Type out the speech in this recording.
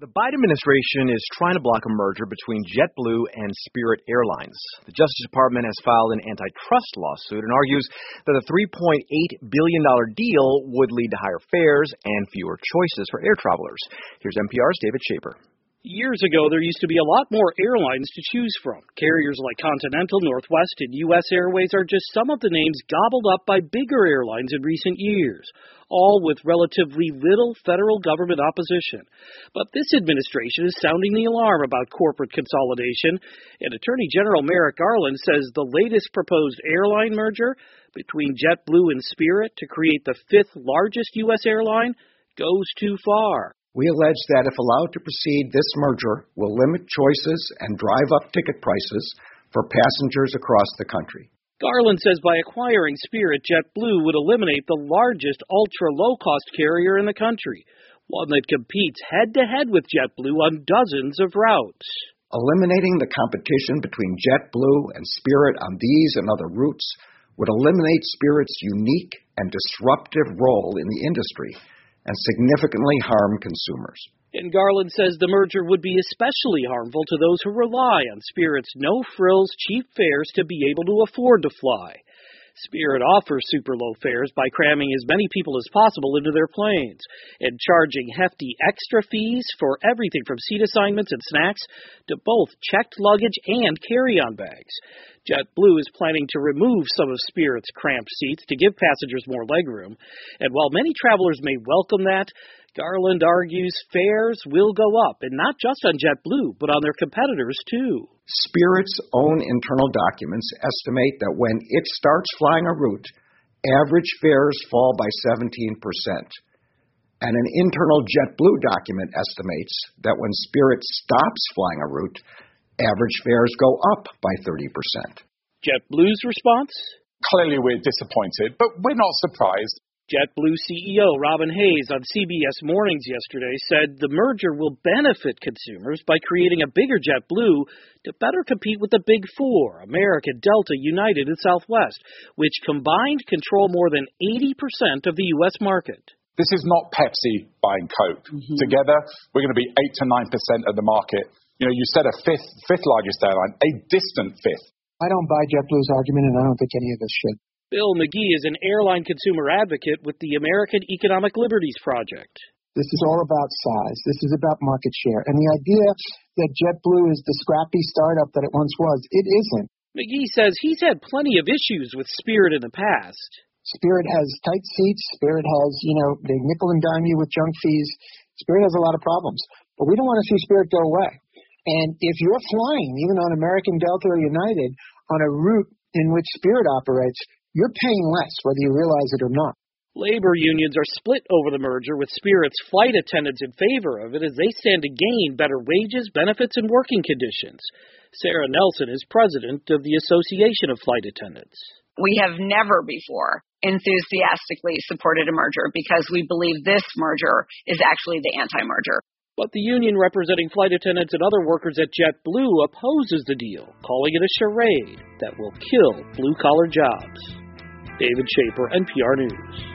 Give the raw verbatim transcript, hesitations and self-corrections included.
The Biden administration is trying to block a merger between JetBlue and Spirit Airlines. The Justice Department has filed an antitrust lawsuit and argues that the three point eight billion dollars deal would lead to higher fares and fewer choices for air travelers. Here's N P R's David Schaper. Years ago, there used to be a lot more airlines to choose from. Carriers like Continental, Northwest, and U S Airways are just some of the names gobbled up by bigger airlines in recent years, all with relatively little federal government opposition. But this administration is sounding the alarm about corporate consolidation, and Attorney General Merrick Garland says the latest proposed airline merger between JetBlue and Spirit to create the fifth largest U S airline goes too far. We allege that if allowed to proceed, this merger will limit choices and drive up ticket prices for passengers across the country. Garland says by acquiring Spirit, JetBlue would eliminate the largest ultra-low-cost carrier in the country, one that competes head-to-head with JetBlue on dozens of routes. Eliminating the competition between JetBlue and Spirit on these and other routes would eliminate Spirit's unique and disruptive role in the industry and significantly harm consumers. And Garland says the merger would be especially harmful to those who rely on Spirit's no-frills, cheap fares to be able to afford to fly. Spirit offers super low fares by cramming as many people as possible into their planes and charging hefty extra fees for everything from seat assignments and snacks to both checked luggage and carry-on bags. JetBlue is planning to remove some of Spirit's cramped seats to give passengers more legroom. And while many travelers may welcome that, Garland argues fares will go up, and not just on JetBlue, but on their competitors too. Spirit's own internal documents estimate that when it starts flying a route, average fares fall by seventeen percent. And an internal JetBlue document estimates that when Spirit stops flying a route, average fares go up by thirty percent. JetBlue's response? Clearly we're disappointed, but we're not surprised. JetBlue C E O Robin Hayes on C B S Mornings yesterday said the merger will benefit consumers by creating a bigger JetBlue to better compete with the Big Four, American, Delta, United, and Southwest, which combined control more than eighty percent of the U S market. This is not Pepsi buying Coke. Mm-hmm. Together, we're going to be eight to nine percent of the market. You know, you said a fifth, fifth largest airline, a distant fifth. I don't buy JetBlue's argument, and I don't think any of us should. Bill McGee is an airline consumer advocate with the American Economic Liberties Project. This is all about size. This is about market share. And the idea that JetBlue is the scrappy startup that it once was, it isn't. McGee says he's had plenty of issues with Spirit in the past. Spirit has tight seats. Spirit has, you know, they nickel and dime you with junk fees. Spirit has a lot of problems. But we don't want to see Spirit go away. And if you're flying, even on American, Delta, or United, on a route in which Spirit operates, you're paying less, whether you realize it or not. Labor unions are split over the merger, with Spirit's flight attendants in favor of it as they stand to gain better wages, benefits, and working conditions. Sarah Nelson is president of the Association of Flight Attendants. We have never before enthusiastically supported a merger because we believe this merger is actually the anti-merger. But the union representing flight attendants and other workers at JetBlue opposes the deal, calling it a charade that will kill blue-collar jobs. David Schaper, N P R News.